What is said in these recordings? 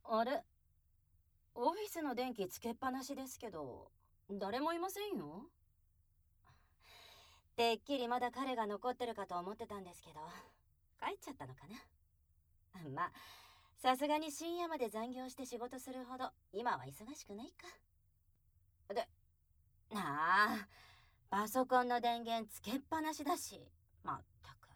あれ、オフィスの電気つけっぱなしですけど、誰もいませんよ。てっきりまだ彼が残ってるかと思ってたんですけど、帰っちゃったのかな。まあ、さすがに深夜まで残業して仕事するほど今は忙しくないか。で、なあ、パソコンの電源つけっぱなしだし、まったく。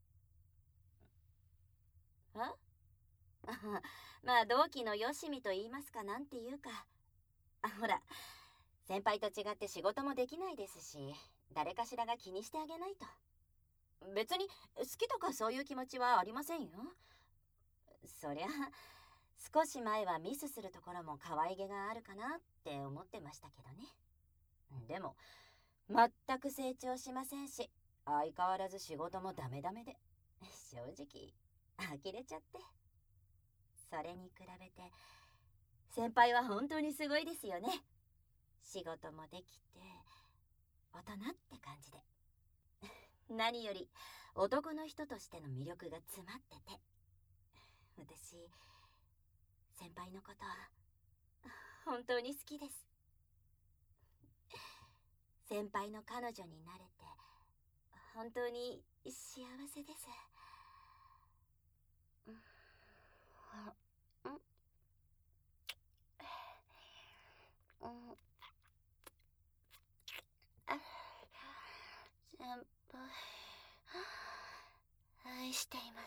あまあ同期のよしみと言いますかなんていうか。ほら、先輩と違って仕事もできないですし、誰かしらが気にしてあげないと。別に好きとかそういう気持ちはありませんよ。そりゃ少し前はミスするところも可愛げがあるかなって思ってましたけどね。でも全く成長しませんし、相変わらず仕事もダメダメで、正直呆れちゃって。それに比べて先輩は本当にすごいですよね。仕事もできて大人って感じで、何より男の人としての魅力が詰まってて、私先輩のこと本当に好きです。先輩の彼女になれて本当に幸せです。先輩、愛しています。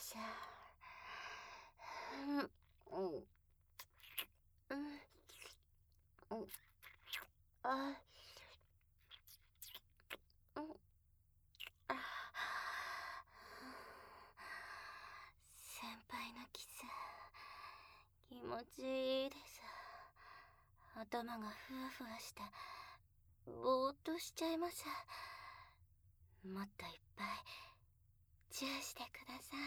先輩のキス気持ちいいです。頭がふわふわしてぼーっとしちゃいます。もっといっぱいチューしてください。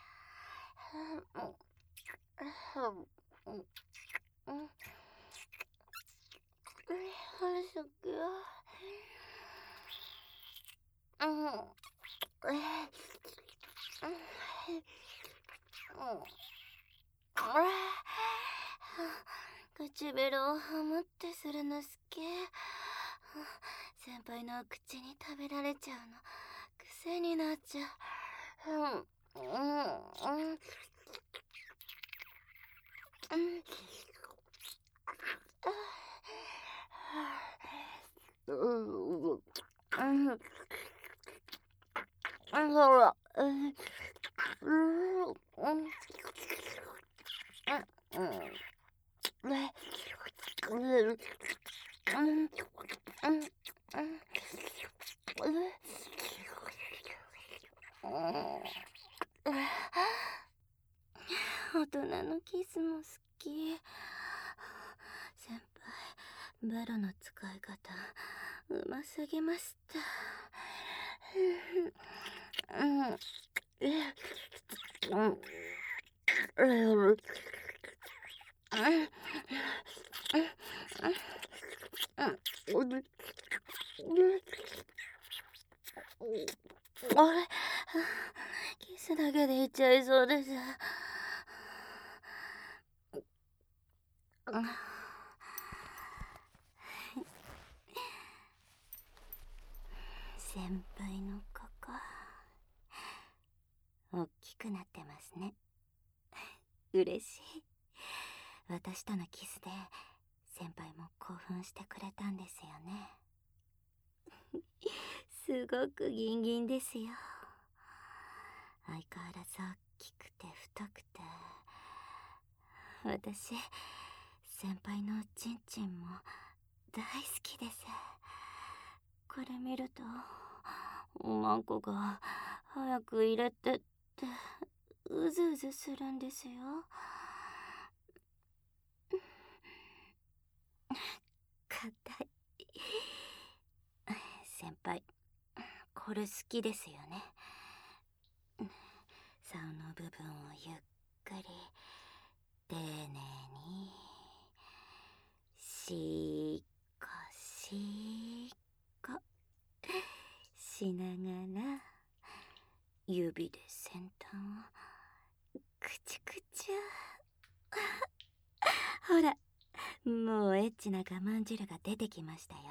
唇をハムってするの好き。先輩の口に食べられちゃうの癖になっちゃう。大人のキスも好き。先輩、ベロの使い方うますぎました。あれ、キスだけでいっちゃいそうです。先輩のここ大きくなってますね。嬉しい。私とのキスで先輩も興奮してくれたんですよね。すごくギンギンですよ。相変わらず大きくて太くて、私先輩のチンチンも大好きです。これ見るとおまんこが早く入れてってうずうずするんですよ。硬い。先輩、これ好きですよね。竿の部分をゆっくり丁寧にしこしこしながら指で先端をくちゅくちゅ。 ほら、もうエッチな我慢汁が出てきましたよ。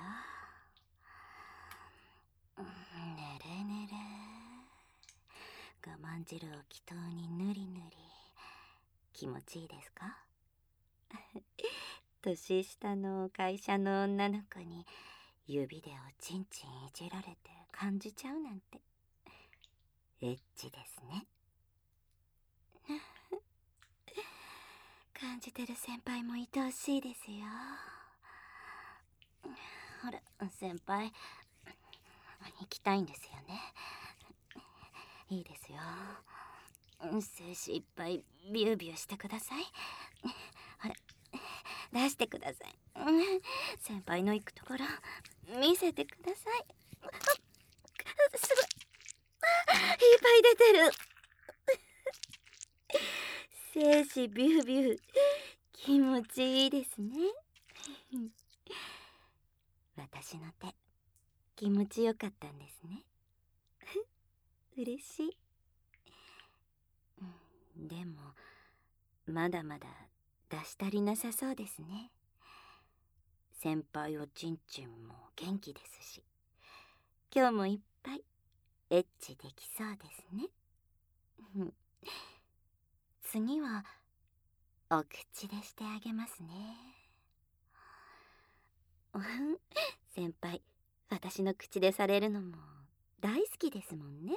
ねるねる。我慢汁を祈祷にぬりぬり。気持ちいいですか？年下の会社の女の子に指でおちんちんいじられて感じちゃうなんてエッチですね。感じてる先輩も愛おしいですよ。ほら先輩、行きたいんですよね。いいですよ。精子いっぱいビュービューしてください。ほら出してください。先輩の行くところ見せてください。すごい、いっぱい出てる。精子ビュービュー、気持ちいいですね。私の手気持ちよかったんですね。嬉しい。でもまだまだ出し足りなさそうですね。先輩おちんちんも元気ですし、今日もいっぱいエッチできそうですね。次はお口でしてあげますね。先輩、私の口でされるのも大好きですもんね。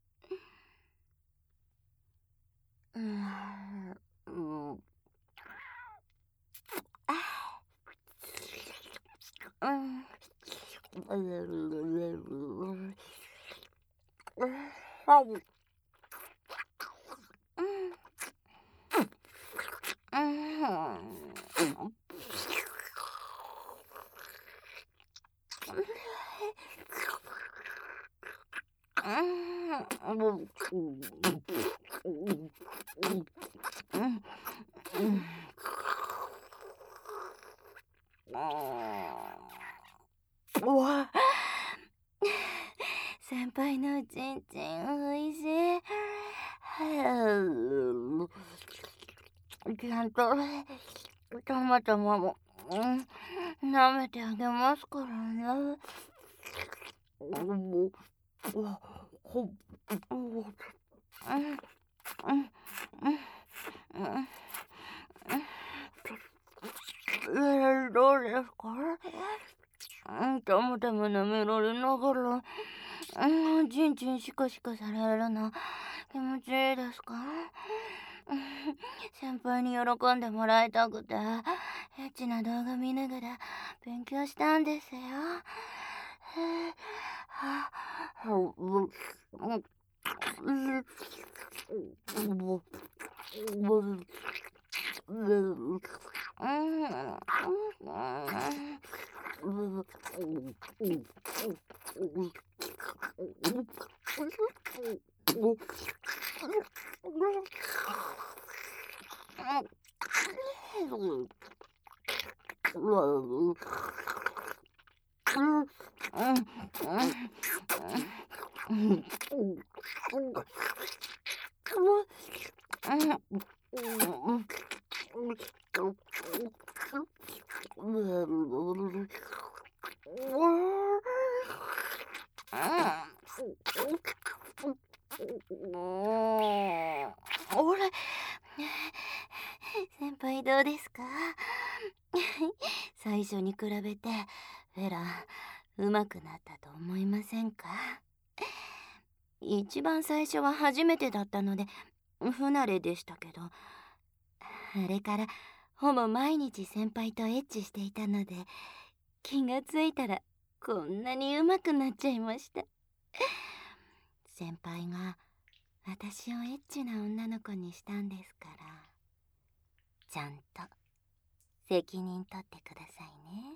先輩のちんちんおいしい。ちゃんとたまたまも舐めてあげますからね。どうですか？たまたま舐められながらちんちんシカシカされるの気持ちいいですか？先輩に喜んでもらいたくてエッチな動画見ながら勉強したんですよ。ほら、先輩どうですか？最初に比べてフェラ上手くなったと思いませんか？一番最初は初めてだったので不慣れでしたけど、あれからほぼ毎日先輩とエッチしていたので、気がついたらこんなに上手くなっちゃいました。先輩が私をエッチな女の子にしたんですから、ちゃんと責任取ってくださいね。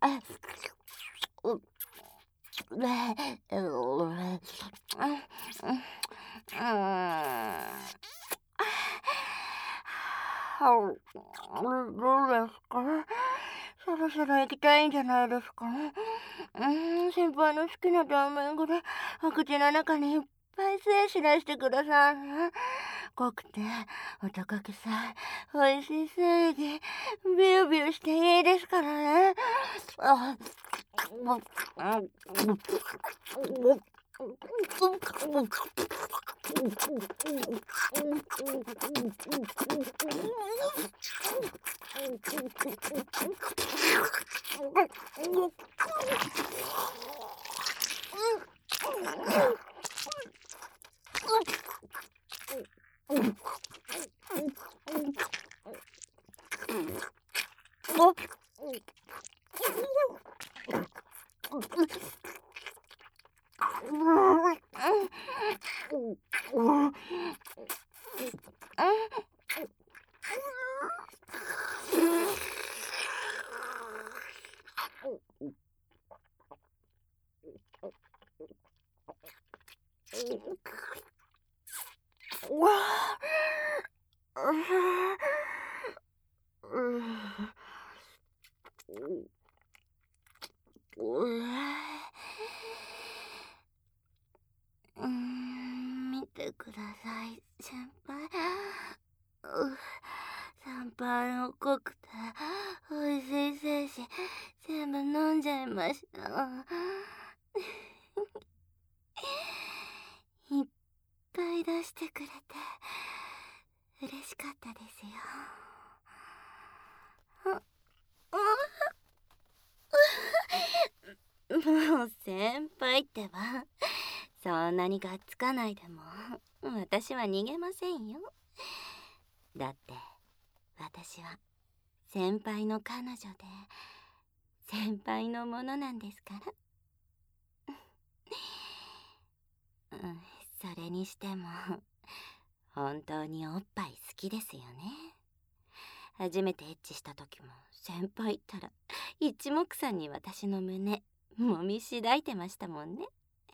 どうですか？そろそろ行きたいんじゃないですか？先輩の好きなタイミングでお口の中にいっぱい精子出してくださいね。濃くて音かけさ美味しい精液ビュービューしていいですからね。見てください、先輩。先輩の濃くて美味しい精子全部飲んじゃいました。いっぱい出してくれて嬉しかったですよ。 もう先輩ってば、そんなにがっつかないでも私は逃げませんよ。だって私は先輩の彼女で先輩のものなんですから。それにしても本当におっぱい好きですよね。初めてエッチした時も先輩ったら一目散に私の胸もみしだいてましたもんね。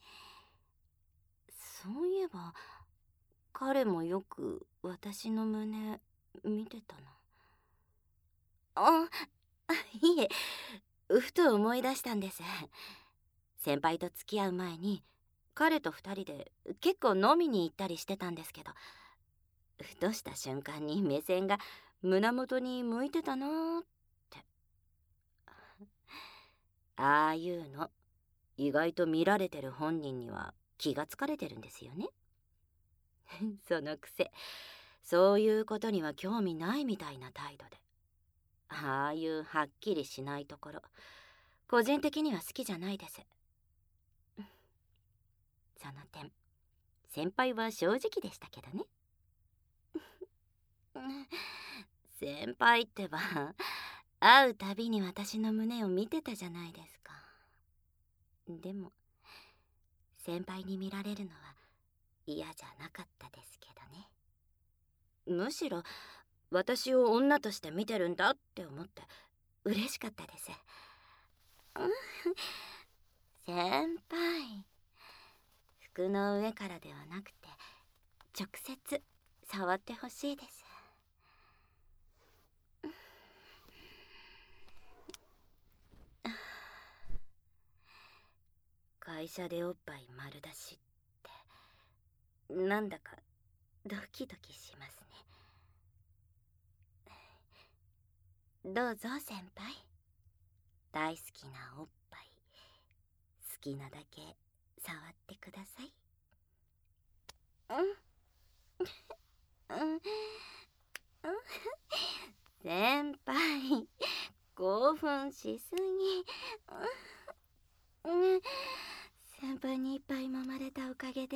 そういえば彼もよく私の胸見てたな。いえ、ふと思い出したんです。先輩と付き合う前に彼と2人で結構飲みに行ったりしてたんですけど、ふとした瞬間に目線が胸元に向いてたなーって。ああいうの意外と見られてる本人には気がつかれてるんですよね。そのくせそういうことには興味ないみたいな態度で、ああいうはっきりしないところ個人的には好きじゃないです。その点先輩は正直でしたけどね。先輩ってば会うたびに私の胸を見てたじゃないですか。でも先輩に見られるのは嫌じゃなかったですけどね。むしろ私を女として見てるんだって思って嬉しかったです。先輩、服の上からではなくて直接触ってほしいです。会社でおっぱい丸出しってなんだかドキドキしますね。どうぞ先輩、大好きなおっぱい好きなだけ触ってください。先輩、興奮しすぎ。先輩にいっぱい揉まれたおかげで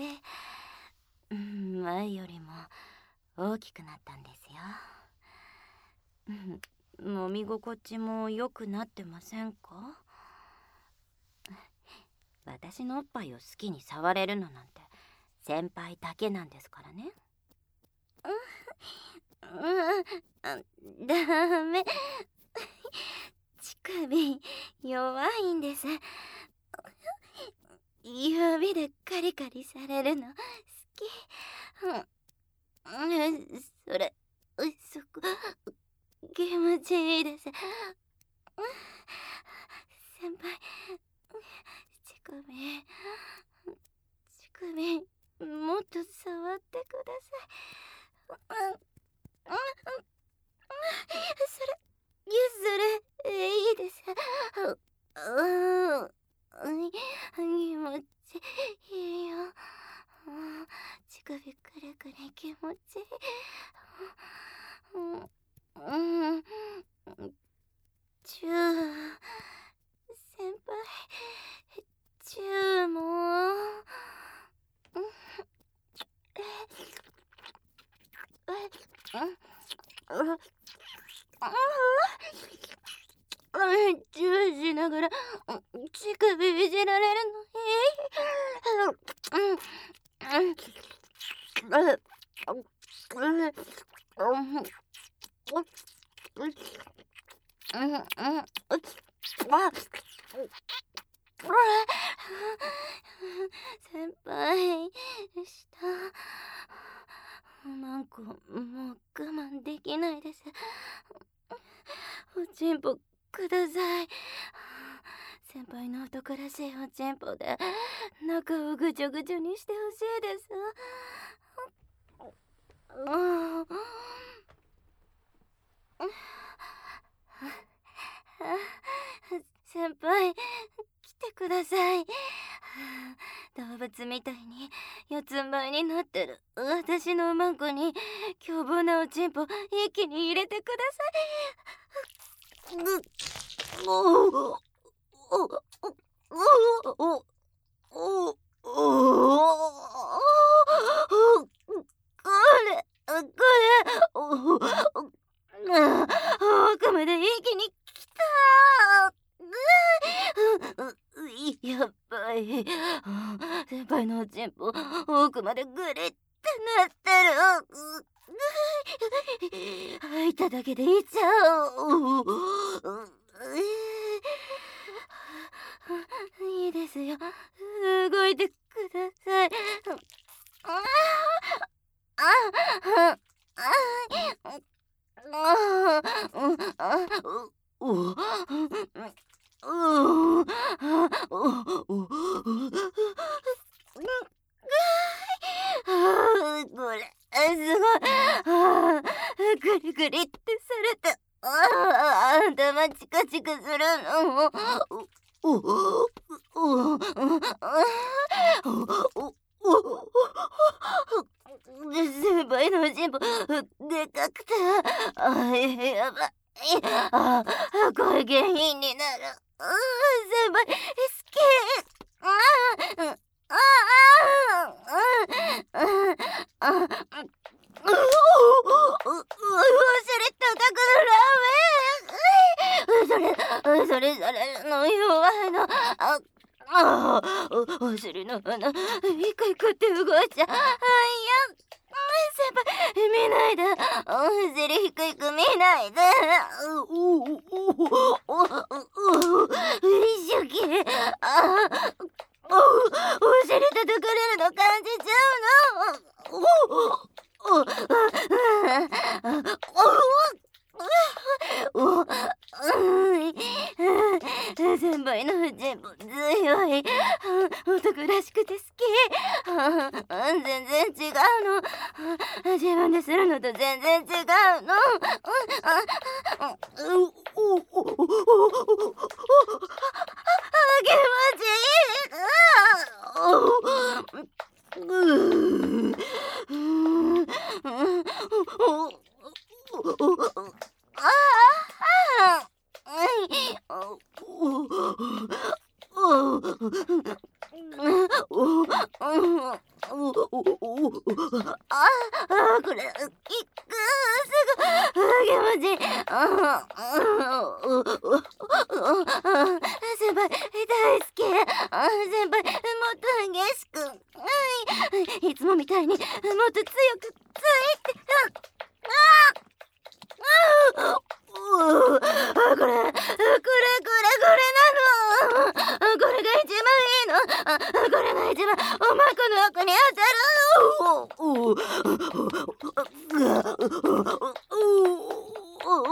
前よりも大きくなったんですよ。揉み心地も良くなってませんか？私のおっぱいを好きに触れるのなんて先輩だけなんですからね。ダメ。近首弱いんです。指でカリカリされるの好き。それそこ気持ちいいです。先輩、乳首もっと触ってください。それいいです。気持ちいいよ。乳首くるくる気持ちいい。チュー先輩、チューもチューしながら乳首いじられるの先輩、マンコもう我慢できないです。おちんぽください。先輩の男らしいおちんぽで中をぐちょぐちょにしてほしいです。先輩、来てください。動物みたいに四つん這いになってる私のマンコに凶暴なおちんぽ一気に入れてください。奥まで一気に来た。やばい。先輩のおちんぽ奥までグリってなってる。入っただけでいっちゃう。いいですよ、動いてください。これすごい。グリグリってされて頭チカチカするの。先輩のおちんぽでかくてやばい。これ原因になる。先輩好き。それの弱いの。お尻の鼻一回こって動いちゃ。先輩見ないで。お尻低く見ないで。一生懸命お尻叩かれるの感じちゃうの。先輩のおちんぽ強い。男らしくて好き。全然違うの。自分でするのと全然違うの。気持ちこれすぐ気持ちいい。先輩大好き。先輩もっと激しく、いつもみたいにもっと強くついて。これ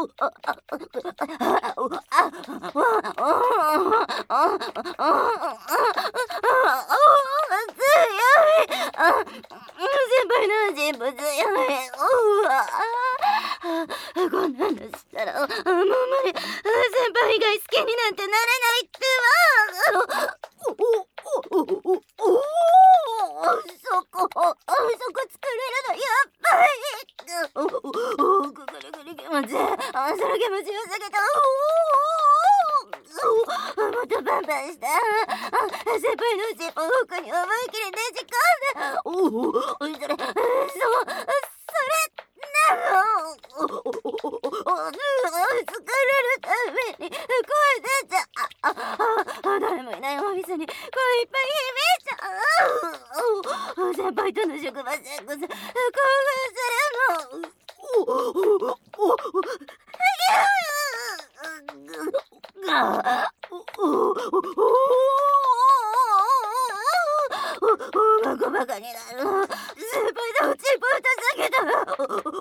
輩の人物やめ。こんなのしたらもう無理。先輩以外好きになんてなれないってば。そこ作れるのやっぱり。ぐるぐる気持ち、その気持ちよさげた。またバンバンした。先輩の尻尾を奥に思い切りねじ込んで。それなの。疲れるために声出ちゃ。誰もいないオフィスに声いっぱい響いちゃう。先輩との職場生活興奮するの。バカになる。先輩のチンポ下げた。大箱形おば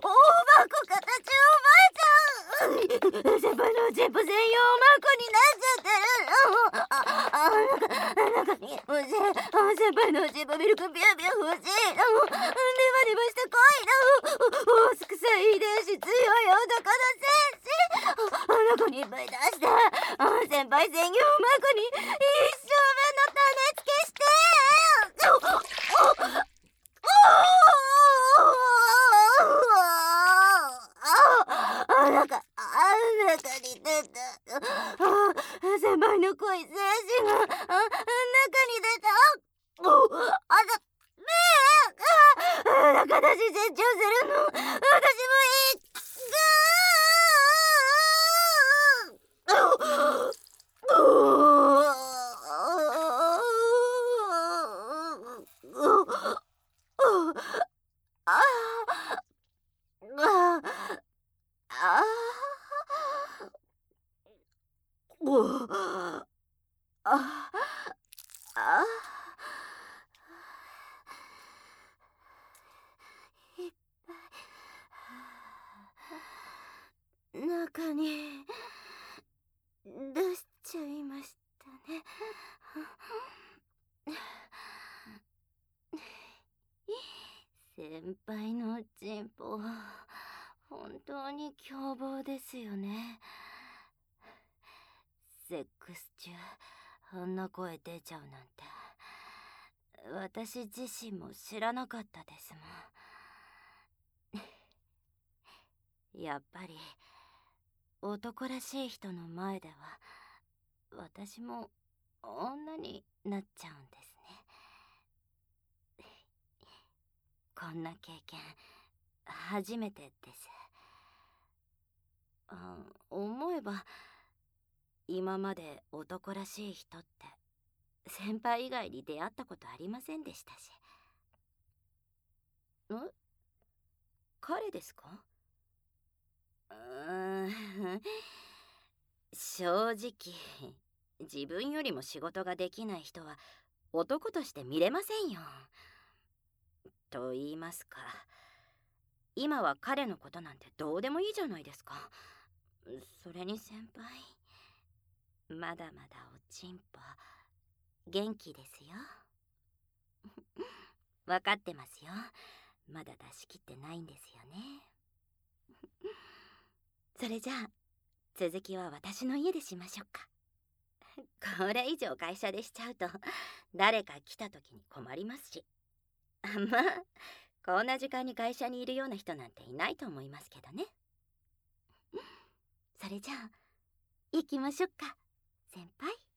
あちゃん。先輩のチンポ専用マークになっちゃってる。中に欲しい。先輩のチンポミルクビュービュー欲しい。ネバネバした恋のすくさい遺伝子強い男の戦士。中にいっぱい出して。先輩専用マークに一生分の種付けして。中に出た。先輩の恋精子が中に出た。中出し成長するの。私もいい。中に出しちゃいましたね。先輩のチンポ本当に凶暴ですよね。セックス中あんな声出ちゃうなんて私自身も知らなかったですもん。やっぱり男らしい人の前では私も女になっちゃうんですね。こんな経験初めてです。思えば今まで男らしい人って先輩以外に出会ったことありませんでしたし。彼ですか？正直自分よりも仕事ができない人は男として見れませんよ。と言いますか、今は彼のことなんてどうでもいいじゃないですか。それに先輩、まだまだおちんぽ元気ですよ。分かってますよ。まだ出し切ってないんですよね。それじゃあ続きは私の家でしましょうか。これ以上会社でしちゃうと誰か来た時に困りますし。まあこんな時間に会社にいるような人なんていないと思いますけどね。それじゃあ行きましょうか先輩。